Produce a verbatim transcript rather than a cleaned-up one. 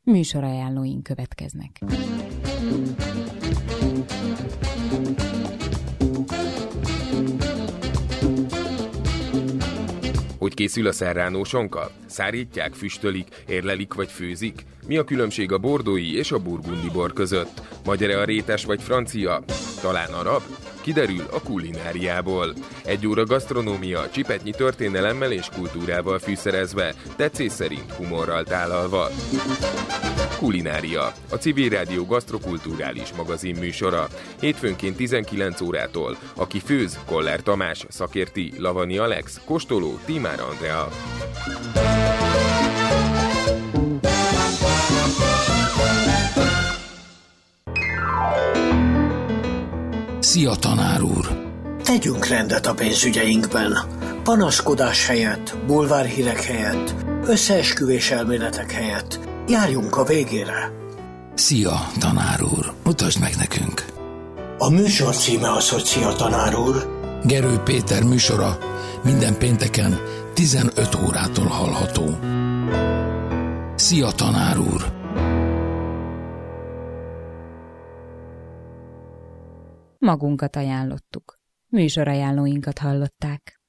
Műsorajánlóink következnek. Hogy készül a serrano sonka? Szárítják, füstölik, érlelik vagy főzik? Mi a különbség a bordói és a burgundi bor között? Magyar-e a rétes vagy francia? Talán arab? Kiderül a kulináriából. Egy óra gasztronómia, csipetnyi történelemmel és kultúrával fűszerezve, tetszés szerint humorral tálalva. Kulinária, a Civil Rádió gasztrokulturális magazin műsora. Hétfőnként tizenkilenc órától. Aki főz, Koller Tamás, szakérti, Lavani Alex, kóstoló, Tímár Andrea. Szia, tanár úr! Tegyünk rendet a pénzügyeinkben. Panaszkodás helyett, bulvárhírek helyett, összeesküvés elméletek helyett. Járjunk a végére. Szia, tanár úr! Mutasd meg nekünk! A műsor címe az, hogy Szia, tanár úr. Gerő Péter műsora minden pénteken tizenöt órától hallható. Szia, tanár úr! Magunkat ajánlottuk. Műsorajánlóinkat hallották.